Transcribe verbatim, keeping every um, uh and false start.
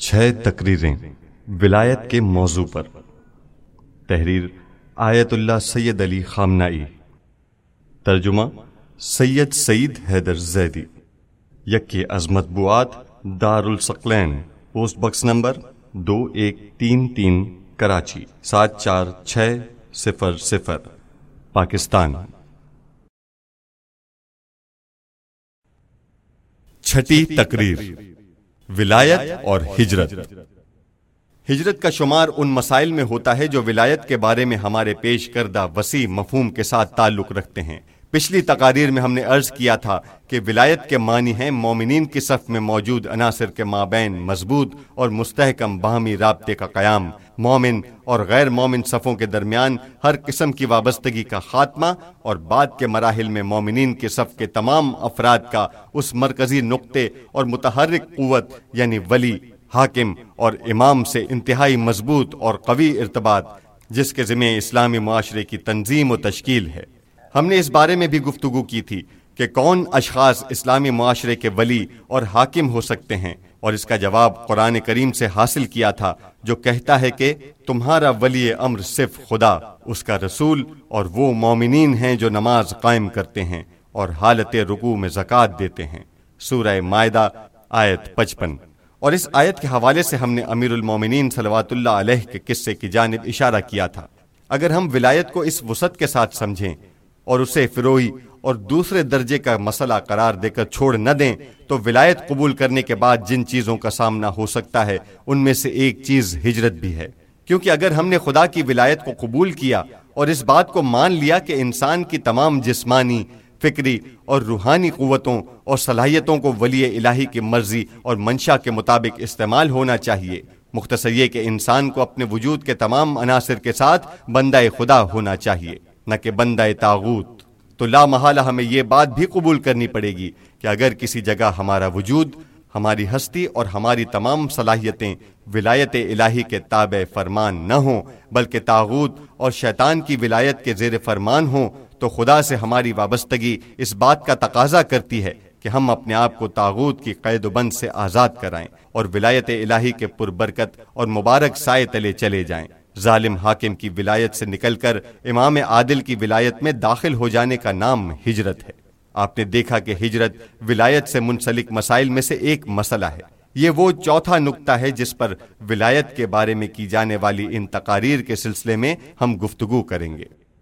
چھ تقریریں ولایت کے موضوع پر۔ تحریر آیت اللہ سید علی خامنائی، ترجمہ سید سعید حیدر زیدی، یکے از مطبوعات دارالثقلین، پوسٹ باکس نمبر دو ایک تین تین، کراچی سات چار چھ صفر صفر، پاکستان۔ چھٹی تقریر، ولایت اور ہجرت۔ ہجرت کا شمار ان مسائل میں ہوتا ہے جو ولایت کے بارے میں ہمارے پیش کردہ وسیع مفہوم کے ساتھ تعلق رکھتے ہیں۔ پچھلی تقاریر میں ہم نے عرض کیا تھا کہ ولایت کے معنی ہیں مومنین کی صف میں موجود عناصر کے مابین مضبوط اور مستحکم باہمی رابطے کا قیام، مومن اور غیر مومن صفوں کے درمیان ہر قسم کی وابستگی کا خاتمہ، اور بعد کے مراحل میں مومنین کے صف کے تمام افراد کا اس مرکزی نقطے اور متحرک قوت یعنی ولی، حاکم اور امام سے انتہائی مضبوط اور قوی ارتباط، جس کے ذمہ اسلامی معاشرے کی تنظیم و تشکیل ہے۔ ہم نے اس بارے میں بھی گفتگو کی تھی کہ کون اشخاص اسلامی معاشرے کے ولی اور حاکم ہو سکتے ہیں، اور اس کا جواب قرآن کریم سے حاصل کیا تھا، جو کہتا ہے کہ تمہارا ولی امر صرف خدا، اس کا رسول اور وہ مومنین ہیں جو نماز قائم کرتے ہیں اور حالت رکوع میں زکوٰۃ دیتے ہیں۔ سورہ مائدہ آیت پچپن۔ اور اس آیت کے حوالے سے ہم نے امیر المومنین صلوات اللہ علیہ کے قصے کی جانب اشارہ کیا تھا۔ اگر ہم ولایت کو اس وسعت کے ساتھ سمجھیں اور اسے فروعی اور دوسرے درجے کا مسئلہ قرار دے کر چھوڑ نہ دیں، تو ولایت قبول کرنے کے بعد جن چیزوں کا سامنا ہو سکتا ہے ان میں سے ایک چیز ہجرت بھی ہے۔ کیونکہ اگر ہم نے خدا کی ولایت کو قبول کیا اور اس بات کو مان لیا کہ انسان کی تمام جسمانی، فکری اور روحانی قوتوں اور صلاحیتوں کو ولی الہی کی مرضی اور منشا کے مطابق استعمال ہونا چاہیے، مختصر یہ کہ انسان کو اپنے وجود کے تمام عناصر کے ساتھ بندہ خدا ہونا چاہیے، نہ کہ بندہ طاغوت، تو لا محالہ ہمیں یہ بات بھی قبول کرنی پڑے گی کہ اگر کسی جگہ ہمارا وجود، ہماری ہستی اور ہماری تمام صلاحیتیں ولایت الہی کے تابع فرمان نہ ہوں بلکہ طاغوت اور شیطان کی ولایت کے زیر فرمان ہوں، تو خدا سے ہماری وابستگی اس بات کا تقاضا کرتی ہے کہ ہم اپنے آپ کو طاغوت کی قید و بند سے آزاد کرائیں اور ولایت الہی کے پربرکت اور مبارک سائے تلے چلے جائیں۔ ظالم حاکم کی ولایت سے نکل کر امام عادل کی ولایت میں داخل ہو جانے کا نام ہجرت ہے۔ آپ نے دیکھا کہ ہجرت ولایت سے منسلک مسائل میں سے ایک مسئلہ ہے۔ یہ وہ چوتھا نقطہ ہے جس پر ولایت کے بارے میں کی جانے والی ان تقاریر کے سلسلے میں ہم گفتگو کریں گے۔